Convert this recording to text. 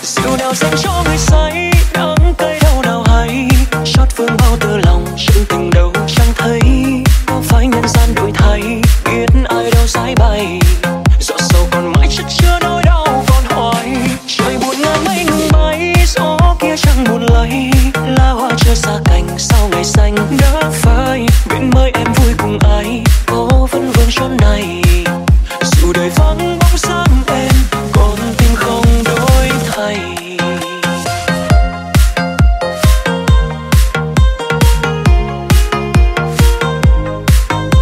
rượu nào dành cho người say, đắng cay đau nào hay, chót vương bao tơ lòng chân tình đâu chẳng thấy. Có phải nhân gian đổi thay, biết ai đâu sái bay, giọt sầu còn mãi chất chứa nỗi đau còn hoài. Trời buồn ngàn mây ngừng bay, gió kia chẳng buồn lấy, lá hoa chưa xa cành sau ngày xanh đã phai. Bên mới em vui cùng ai, có